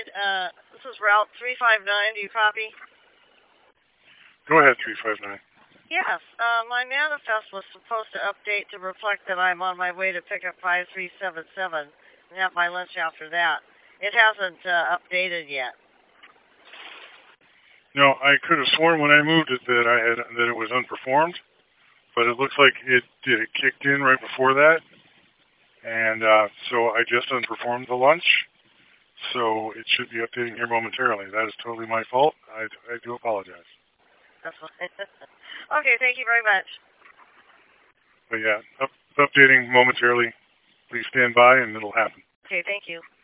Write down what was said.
This is Route 359. Do you copy? Go ahead, 359. Yes. My manifest was supposed to update to reflect that I'm on my way to pick up 5377 and have my lunch after that. It hasn't updated yet. No, I could have sworn when I moved it that it was unperformed, but it looks like it kicked in right before that, and so I just unperformed the lunch. So it should be updating here momentarily. That is totally my fault. I do apologize. That's fine. Okay, thank you very much. But yeah, updating momentarily. Please stand by and it'll happen. Okay, thank you.